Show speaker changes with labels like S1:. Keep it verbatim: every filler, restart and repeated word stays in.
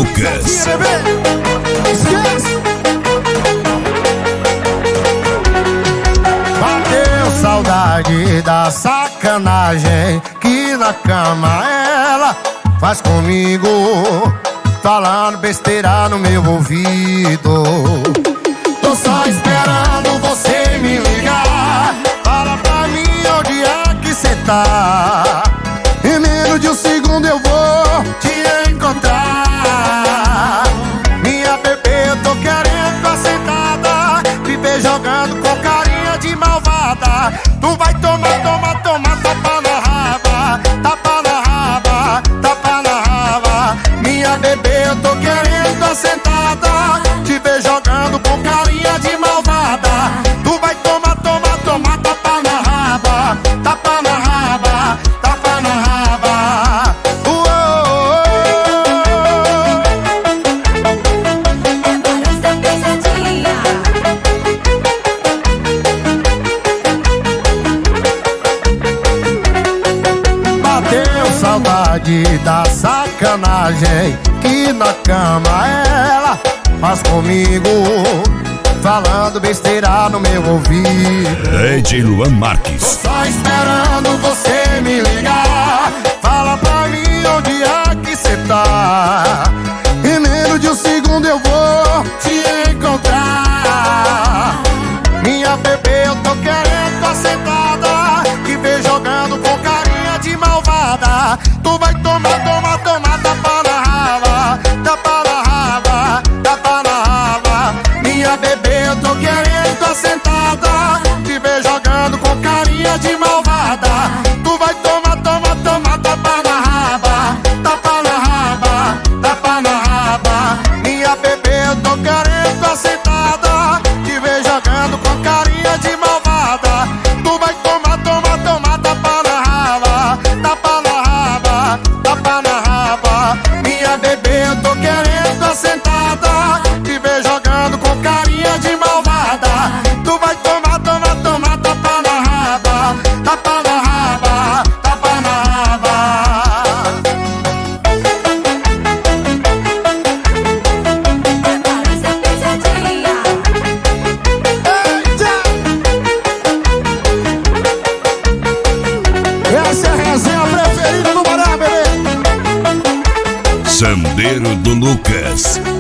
S1: Lucas.
S2: Bateu saudade da sacanagem que na cama ela faz comigo, falando besteira no meu ouvido. Tô só esperando você me ligar, fala pra mim onde é que cê tá. Em menos de um segundo eu vou te encontrar. Minha bebê, eu tô querendo tua sentada, viver jogando com carinha de malvada. Tu vai tomar, tomar, tomar, tapa na raba, tapa na raba, tapa na raba. Minha bebê, eu tô querendo tua sentada, te ver jogando com carinha de malvada. Tu vai tomar, tomar, tomar, tapa na raba, tapa na raba, tapa na raba. Uou.
S3: Essa pesadinha.
S2: Bateu saudade da sacanagem que na cama ela faz comigo, falando besteira no meu ouvido.
S1: D J Luan
S2: Tô
S1: Marques.
S2: só esperando você me ligar, fala pra mim onde é que cê tá. Em menos de um segundo eu vou te encontrar. Minha bebê, eu tô querendo tua sentada, te ver jogando com carinha de malvada. Tu vai tomar, tomar, tomar, tapa na raba, tapa na raba, tapa na raba. Minha bebê, eu tô querendo tua sentada, te ver jogando com carinha de malvada. Tu vai tomar, tomar, tomar, tapa na raba, tapa na raba, tapa na raba. Minha bebê, eu tô querendo tua sentada, te ver jogando com carinha de malvada. Tu vai tomar, tomar, tomar, tapa na raba, tapa na raba, tapa na raba. Minha bebê, eu tô querendo tua sentada, te ver jogando com carinha de malvada. Tu vai tomar, tomar, tomar, tapa na raba, tapa na raba, tapa na raba.
S3: Essa pesadinha.
S2: Essa é a resenha preferida do Pará, bebê.
S1: Sandeiro do Lucas.